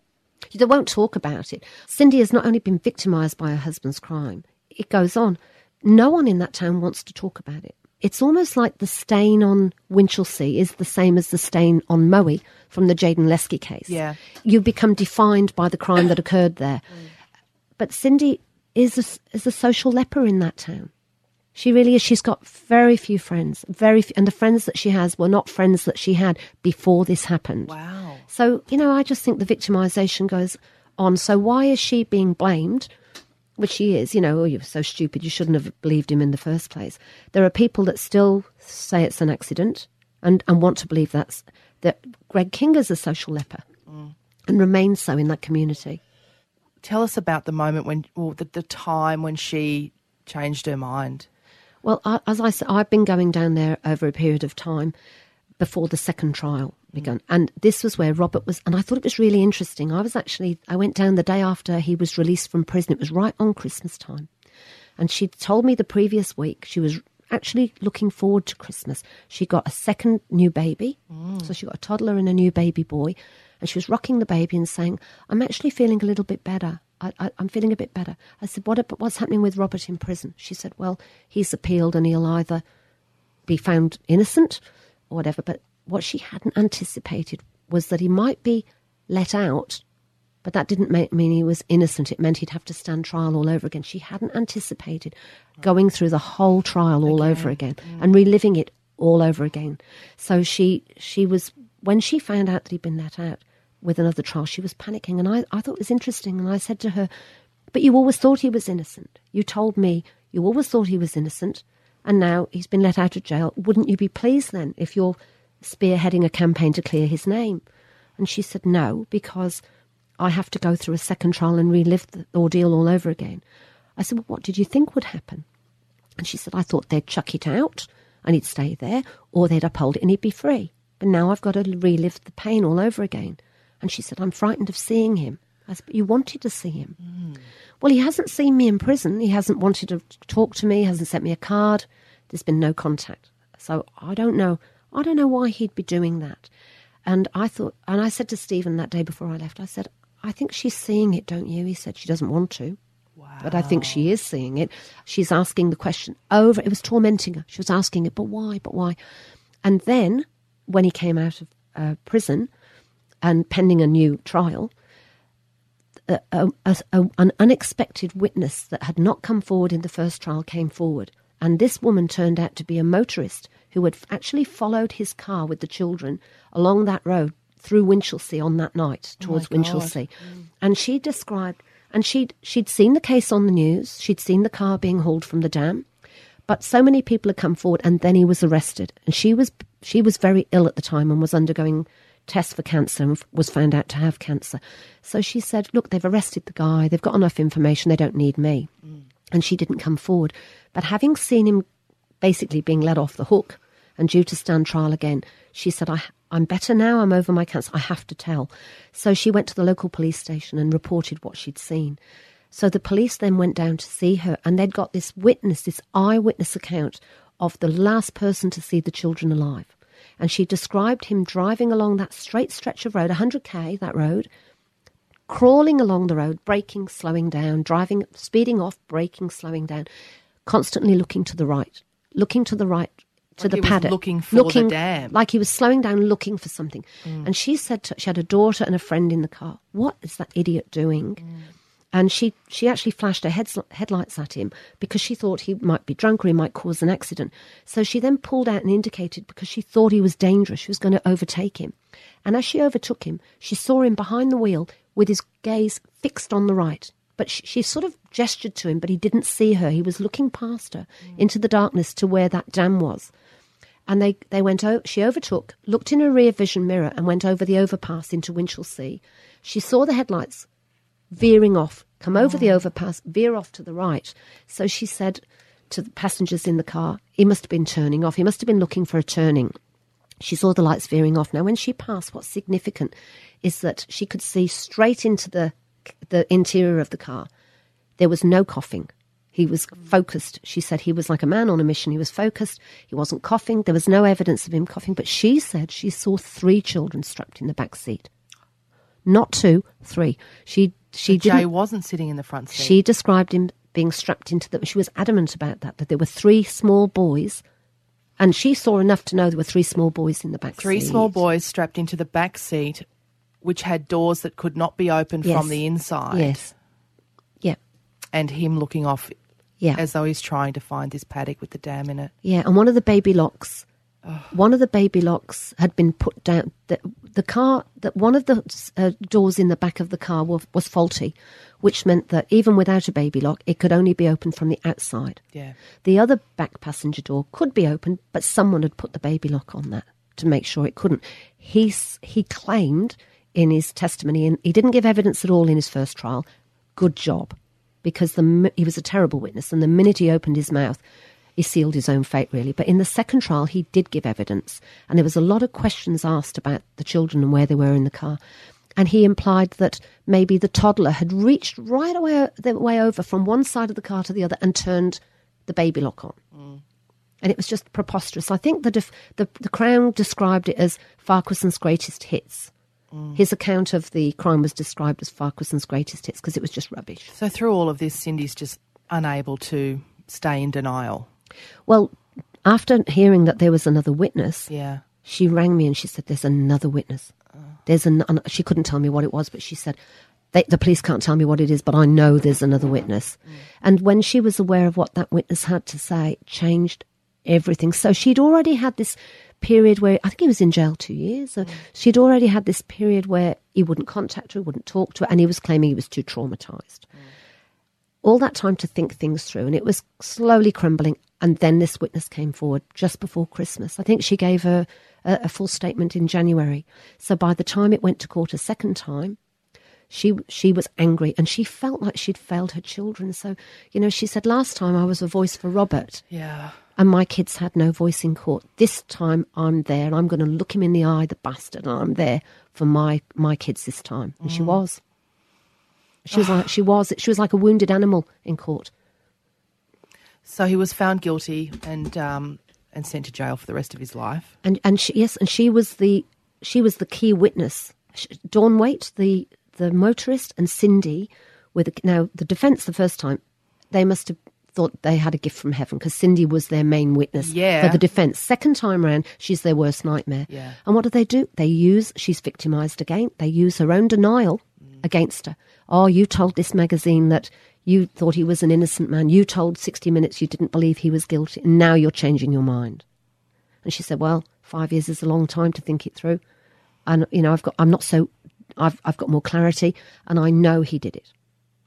They won't talk about it. Cindy has not only been victimised by her husband's crime, it goes on. No one in that town wants to talk about it. It's almost like the stain on Winchelsea is the same as the stain on Moe from the Jayden Lesky case. Yeah. You become defined by the crime that occurred there. Mm. But Cindy is a, is a social leper in that town. She really is. She's got very few friends, very few, and the friends that she has were not friends that she had before this happened. Wow. So, you know, I just think the victimisation goes on. So why is she being blamed? Which she is, you know, oh, you're so stupid, you shouldn't have believed him in the first place. There are people that still say it's an accident and, and want to believe that's, that Greg Kinger's a social leper mm. and remains so in that community. Tell us about the moment when, or the, the time when she changed her mind. Well, I, as I said, I've been going down there over a period of time before the second trial began. Mm. And this was where Robert was, and I thought it was really interesting. I was actually, I went down the day after he was released from prison. It was right on Christmas time. And she told me the previous week she was actually looking forward to Christmas. She got a second new baby. Mm. So she got a toddler and a new baby boy. And she was rocking the baby and saying, I'm actually feeling a little bit better. I, I, I'm feeling a bit better. I said, what, what's happening with Robert in prison? She said, well, he's appealed and he'll either be found innocent or whatever. But what she hadn't anticipated was that he might be let out, but that didn't make, mean he was innocent. It meant he'd have to stand trial all over again. She hadn't anticipated going through the whole trial all again. over again mm. and reliving it all over again. So she she was, when she found out that he'd been let out with another trial, she was panicking. And I, I thought it was interesting. And I said to her, but you always thought he was innocent. You told me you always thought he was innocent. And now he's been let out of jail. Wouldn't you be pleased then if you're spearheading a campaign to clear his name? And she said, no, because I have to go through a second trial and relive the ordeal all over again. I said, well, what did you think would happen? And she said, I thought they'd chuck it out and he'd stay there, or they'd uphold it and he'd be free. But now I've got to relive the pain all over again. And she said, I'm frightened of seeing him. I said, but you wanted to see him. Mm. Well, he hasn't seen me in prison. He hasn't wanted to talk to me, hasn't sent me a card. There's been no contact. So I don't know. I don't know why he'd be doing that. And I thought, and I said to Stephen that day before I left, I said, I think she's seeing it, don't you? He said, she doesn't want to. Wow. But I think she is seeing it. She's asking the question over. It was tormenting her. She was asking it, but why, but why? And then when he came out of uh, prison and pending a new trial, a, a, a, an unexpected witness that had not come forward in the first trial came forward. And this woman turned out to be a motorist who had actually followed his car with the children along that road through Winchelsea on that night towards oh Winchelsea. Mm. And she described, and she'd, she'd seen the case on the news, she'd seen the car being hauled from the dam, but so many people had come forward, and then he was arrested. And she was she was very ill at the time and was undergoing tests for cancer and was found out to have cancer. So she said, look, they've arrested the guy, they've got enough information, they don't need me. Mm. And she didn't come forward. But having seen him basically being let off the hook and due to stand trial again, she said, I, I'm better now, I'm over my cancer, I have to tell. So she went to the local police station and reported what she'd seen. So the police then went down to see her, and they'd got this witness, this eyewitness account of the last person to see the children alive. And she described him driving along that straight stretch of road, one hundred k, that road, crawling along the road, braking, slowing down, driving, speeding off, braking, slowing down, constantly looking to the right, looking to the right, to like the he paddock. Was looking for looking, the dam. Like he was slowing down, looking for something. Mm. And she said to, she had a daughter and a friend in the car. What is that idiot doing? Mm. And she, she actually flashed her heads, headlights at him because she thought he might be drunk or he might cause an accident. So she then pulled out and indicated because she thought he was dangerous. She was going to overtake him. And as she overtook him, she saw him behind the wheel with his gaze fixed on the right. But she, she sort of gestured to him, but he didn't see her. He was looking past her mm. into the darkness to where that dam was. And they, they went, o- she overtook, looked in her rear vision mirror and went over the overpass into Winchelsea. She saw the headlights veering off, come over oh. the overpass, veer off to the right. So she said to the passengers in the car, he must have been turning off. He must have been looking for a turning. She saw the lights veering off. Now, when she passed, what's significant is that she could see straight into the the interior of the car. There was no coughing. He was focused. She said he was like a man on a mission. He was focused. He wasn't coughing. There was no evidence of him coughing. But she said she saw three children strapped in the back seat. not two, three. She she Jay didn't. wasn't sitting in the front seat. She described him being strapped into the. She was adamant about that. That there were three small boys, and she saw enough to know there were three small boys in the back Three seat. small boys strapped into the back seat, which had doors that could not be opened Yes. from the inside. Yes. Yeah. And him looking off Yeah. as though he's trying to find this paddock with the dam in it. Yeah, and one of the baby locks, one of the baby locks had been put down. The, the car, that one of the uh, doors in the back of the car was, was faulty, which meant that even without a baby lock, it could only be opened from the outside. Yeah. The other back passenger door could be opened, but someone had put the baby lock on that to make sure it couldn't. He s- he claimed in his testimony, and he didn't give evidence at all in his first trial. Good job, because the mi- he was a terrible witness, and the minute he opened his mouth, he sealed his own fate, really. But in the second trial, he did give evidence, and there was a lot of questions asked about the children and where they were in the car. And he implied that maybe the toddler had reached right away the way over from one side of the car to the other and turned the baby lock on. Mm. And it was just preposterous. I think the, def- the the Crown described it as Farquharson's greatest hits. Mm. His account of the crime was described as Farquharson's greatest hits because it was just rubbish. So through all of this, Cindy's just unable to stay in denial. Well, after hearing that there was another witness, Yeah. she rang me and she said, there's another witness. There's an, an she couldn't tell me what it was, but she said, they, the police can't tell me what it is, but I know there's another witness. Mm. And when she was aware of what that witness had to say, it changed everything. So she'd already had this period where, I think he was in jail two years. So mm. she'd already had this period where he wouldn't contact her, wouldn't talk to her, and he was claiming he was too traumatised. Mm. All that time to think things through, and it was slowly crumbling. And then this witness came forward just before Christmas. I think she gave her a, a full statement in January. So by the time it went to court a second time, she she was angry and she felt like she'd failed her children. So, you know, she said, last time I was a voice for Robert. Yeah. And my kids had no voice in court. This time I'm there and I'm going to look him in the eye, the bastard, and I'm there for my, my kids this time. And mm. she was. She was like she was she was like a wounded animal in court. So he was found guilty and um, and sent to jail for the rest of his life. And and she, yes, and she was the she was the key witness. Dawn Waite, the the motorist, and Cindy were the, now the defence the first time. They must have thought they had a gift from heaven because Cindy was their main witness yeah. for the defence. Second time round, she's their worst nightmare. Yeah. And what do they do? They use she's victimised again. They use her own denial mm. against her. Oh, you told this magazine that you thought he was an innocent man. You told sixty minutes you didn't believe he was guilty, and now you're changing your mind. And she said, well, five years is a long time to think it through. And, you know, I've got, I'm not so, I've, I've got more clarity, and I know he did it.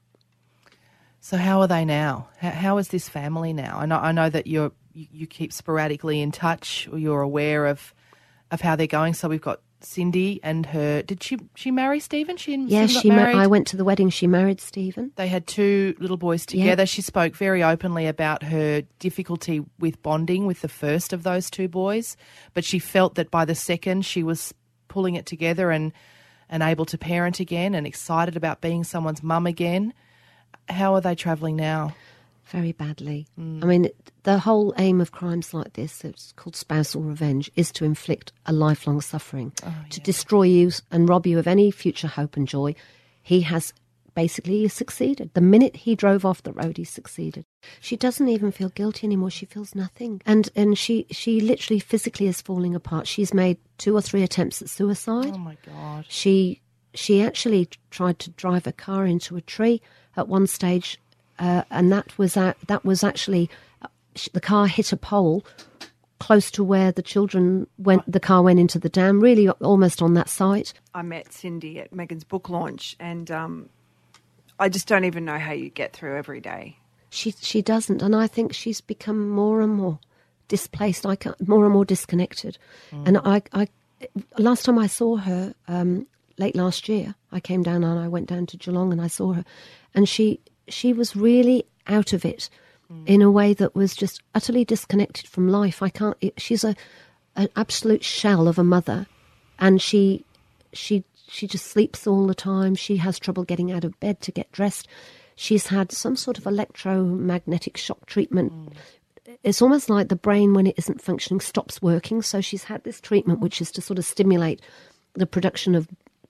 So how are they now? How, how is this family now? I know, I know that you're, you, you keep sporadically in touch, or you're aware of, of how they're going. So we've got Cindy and her. Did she she marry Stephen? She yes, got she. Ma- married. I went to the wedding. She married Stephen. They had two little boys together. Yeah. She spoke very openly about her difficulty with bonding with the first of those two boys, but she felt that by the second she was pulling it together and and able to parent again and excited about being someone's mum again. How are they travelling now? Very badly. Mm. I mean, the whole aim of crimes like this, it's called spousal revenge, is to inflict a lifelong suffering, oh, to yeah. destroy you and rob you of any future hope and joy. He has basically succeeded. The minute he drove off the road, he succeeded. She doesn't even feel guilty anymore. She feels nothing. And and she, she literally physically is falling apart. She's made two or three attempts at suicide. Oh, my God. She, she actually tried to drive a car into a tree at one stage. Uh, and that was uh, that was actually uh, the car hit a pole close to where the children went. The car went into the dam, really almost on that site. I met Cindy at Megan's book launch, and um, I just don't even know how you get through every day. She she doesn't, and I think she's become more and more displaced, like more and more disconnected. Mm. And I, I last time I saw her, um, late last year, I came down and I went down to Geelong and I saw her, and she. She was really out of it mm. in a way that was just utterly disconnected from life. I can't. It, she's a an absolute shell of a mother, and she she she just sleeps all the time. She has trouble getting out of bed to get dressed. She's had some sort of electromagnetic shock treatment. Mm. It's almost like the brain, when it isn't functioning, stops working. So she's had this treatment, which is to sort of stimulate the production of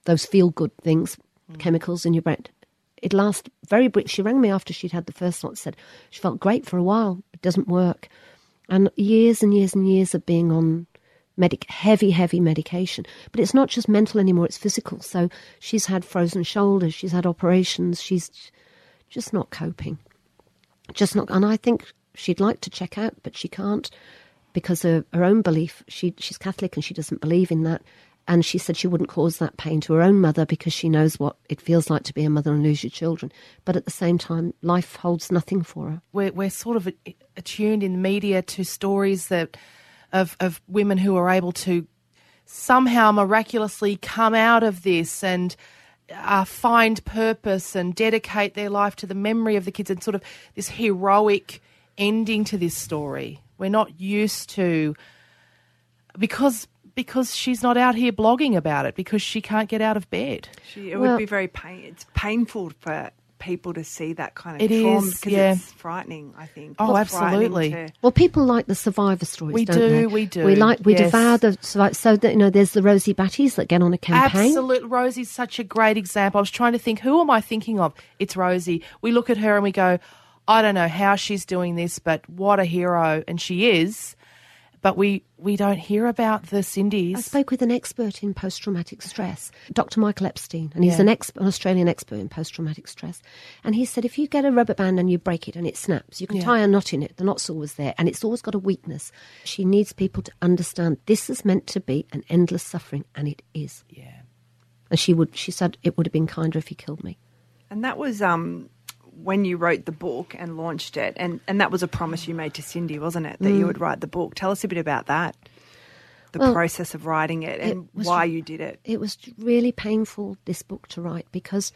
those feel-good things, mm. chemicals in your brain. It lasts very brief. She rang me after she'd had the first lot, said she felt great for a while. It doesn't work. And years and years and years of being on medic heavy, heavy medication. But it's not just mental anymore, it's physical. So she's had frozen shoulders, she's had operations, she's just not coping. Just not. And I think she'd like to check out, but she can't because of her own belief. She She's Catholic and she doesn't believe in that. And she said she wouldn't cause that pain to her own mother because she knows what it feels like to be a mother and lose your children. But at the same time, life holds nothing for her. We're, we're sort of attuned in the media to stories that of, of women who are able to somehow miraculously come out of this and uh, find purpose and dedicate their life to the memory of the kids, and sort of this heroic ending to this story. We're not used to, because... because she's not out here blogging about it, because she can't get out of bed. She, it well, would be very pain. It's painful for people to see that kind of it trauma, is, because yeah. it's frightening, I think. Oh, It's absolutely. to... Well, people like the survivor stories, we don't do, they? we do. We like, we yes. devour the, so, so that, you know, there's the Rosie Batties that get on a campaign. Absolutely. Rosie's such a great example. I was trying to think, who am I thinking of? It's Rosie. We look at her and we go, I don't know how she's doing this, but what a hero. And she is. But we, we don't hear about the Cindys. I spoke with an expert in post-traumatic stress, Doctor Michael Epstein, and he's Yeah. an, ex- an Australian expert in post-traumatic stress. And he said if you get a rubber band and you break it and it snaps, you can Yeah. tie a knot in it. The knot's always there, and it's always got a weakness. She needs people to understand this is meant to be an endless suffering, and it is. Yeah. And she would. She said it would have been kinder if he killed me. And that was um, when you wrote the book and launched it, and, and that was a promise you made to Cindy, wasn't it, that Mm. you would write the book. Tell us a bit about that, the Well, process of writing it and it was- why you did it. It was really painful, this book, to write, because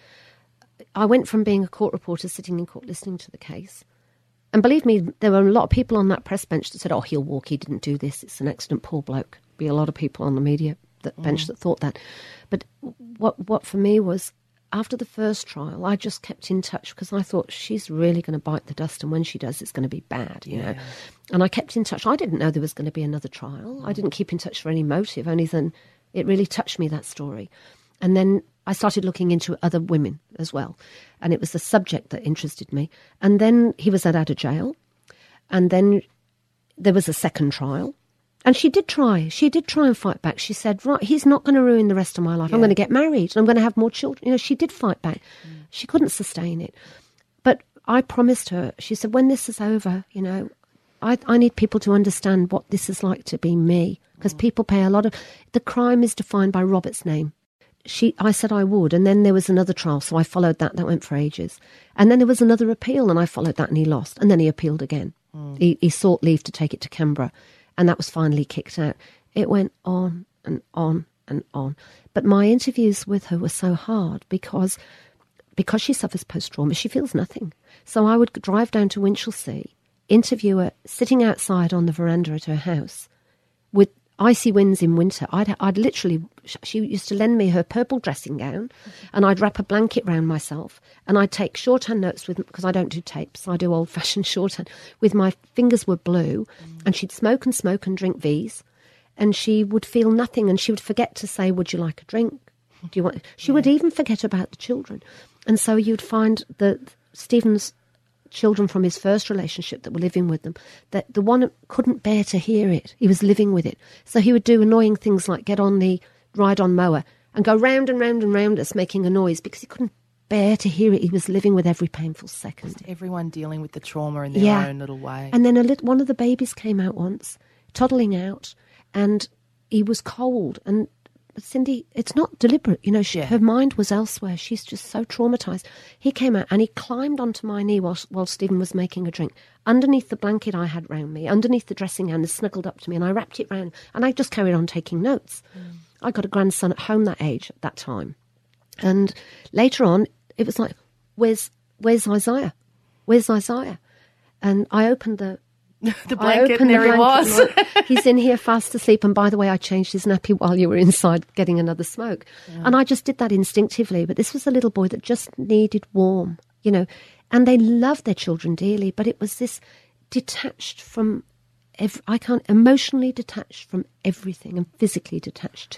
I went from being a court reporter sitting in court listening to the case. And believe me, there were a lot of people on that press bench that said, oh, he'll walk, he didn't do this, it's an accident, poor bloke. Be a lot of people on the media that Mm. bench that thought that. But what what for me was, after the first trial, I just kept in touch because I thought she's really going to bite the dust, and when she does, it's going to be bad, you know. And I kept in touch. I didn't know there was going to be another trial. I didn't keep in touch for any motive, only then it really touched me, that story. And then I started looking into other women as well, and it was the subject that interested me. And then he was let out of jail, and then there was a second trial. And she did try. She did try and fight back. She said, right, he's not going to ruin the rest of my life. Yeah. I'm going to get married. I'm going to have more children. You know, she did fight back. Mm. She couldn't sustain it. But I promised her, she said, when this is over, you know, I, I need people to understand what this is like to be me. Because mm. people pay a lot of... The crime is defined by Robert's name. She, I said I would. And then there was another trial, so I followed that. That went for ages. And then there was another appeal, and I followed that, and he lost. And then he appealed again. Mm. He, he sought leave to take it to Canberra. And that was finally kicked out. It went on and on and on. But my interviews with her were so hard because because she suffers post-trauma, she feels nothing. So I would drive down to Winchelsea, interview her, sitting outside on the veranda at her house with icy winds in winter. I'd, I'd literally, she used to lend me her purple dressing gown, mm-hmm. and I'd wrap a blanket round myself, and I'd take shorthand notes with, because I don't do tapes, I do old-fashioned shorthand, with my fingers were blue, mm. and she'd smoke and smoke and drink V's, and she would feel nothing, and she would forget to say, would you like a drink? Do you want? She yeah. would even forget about the children. And so you'd find that Stephen's children from his first relationship that were living with them, that the one couldn't bear to hear it. He was living with it. So he would do annoying things like get on the ride-on mower and go round and round and round us making a noise because he couldn't bear to hear it. He was living with every painful second. Just everyone dealing with the trauma in their yeah. own little way. And then a lit- one of the babies came out once, toddling out, and he was cold. And Cindy, it's not deliberate, you know, she, yeah. her mind was elsewhere. She's just so traumatised. He came out and he climbed onto my knee while, while Stephen was making a drink, underneath the blanket I had round me, underneath the dressing gown, and snuggled up to me, and I wrapped it round, and I just carried on taking notes. Mm. I got a grandson at home that age, at that time. And later on, it was like, where's, where's Isaiah? Where's Isaiah? And I opened the... the blanket, and there the he was. He's in here fast asleep. And by the way, I changed his nappy while you were inside getting another smoke. Yeah. And I just did that instinctively. But this was a little boy that just needed warm, you know. And they love their children dearly. But it was this detached from, every, I can't, emotionally detached from everything and physically detached too.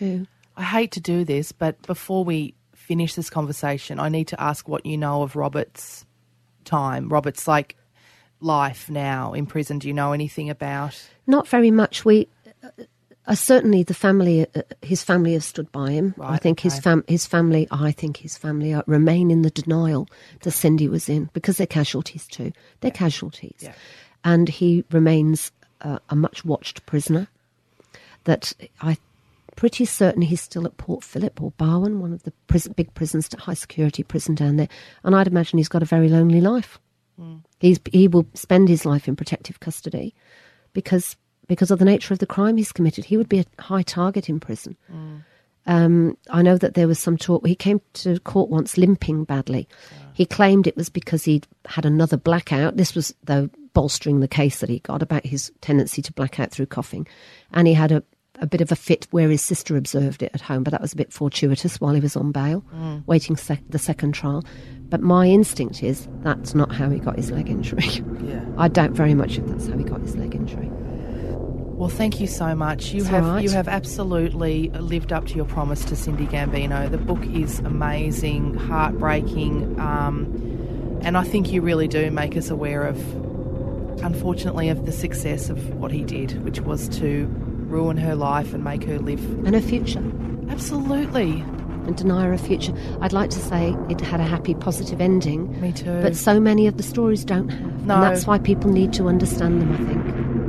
I hate to do this, but before we finish this conversation, I need to ask what you know of Robert's time, Robert's like life now in prison. Do you know anything about? Not very much. We uh, certainly the family, uh, his family have stood by him. Right, I think okay. his fam, his family, I think his family uh, remain in the denial that Cindy was in, because they're casualties too. They're casualties, Yeah. and he remains uh, a much watched prisoner. That I. Pretty certain he's still at Port Phillip or Barwon, one of the prison, big prisons, high security prison down there. And I'd imagine he's got a very lonely life. Mm. He's he will spend his life in protective custody because because of the nature of the crime he's committed. He would be a high target in prison. Mm. Um, I know that there was some talk. He came to court once limping badly. Yeah. He claimed it was because he'd had another blackout. This was, though, bolstering the case that he got about his tendency to black out through coughing. And he had a a bit of a fit where his sister observed it at home, but that was a bit fortuitous while he was on bail, mm. waiting sec- the second trial. But my instinct is that's not how he got his leg injury. Yeah. I doubt very much if that's how he got his leg injury. Well, thank you so much. You It's have right. you have absolutely lived up to your promise to Cindy Gambino. The book is amazing, heartbreaking, um, and I think you really do make us aware of, unfortunately, of the success of what he did, which was to ruin her life and make her live. And her future. Absolutely. And deny her a future. I'd like to say it had a happy, positive ending. Me too. But so many of the stories don't have. No. And that's why people need to understand them, I think.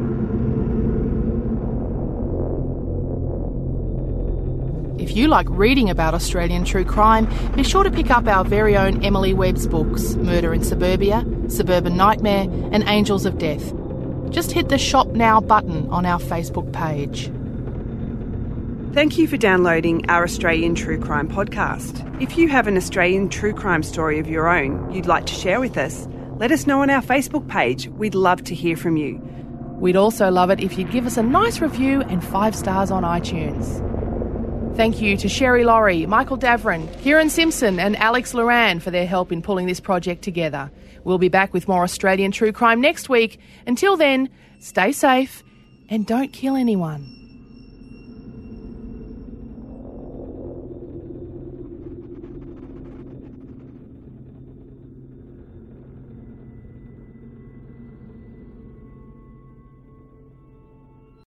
If you like reading about Australian true crime, be sure to pick up our very own Emily Webb's books, Murder in Suburbia, Suburban Nightmare, and Angels of Death. Just hit the Shop Now button on our Facebook page. Thank you for downloading our Australian True Crime podcast. If you have an Australian true crime story of your own you'd like to share with us, let us know on our Facebook page. We'd love to hear from you. We'd also love it if you'd give us a nice review and five stars on iTunes. Thank you to Sherry Laurie, Michael Davern, Kieran Simpson and Alex Loran for their help in pulling this project together. We'll be back with more Australian true crime next week. Until then, stay safe and don't kill anyone.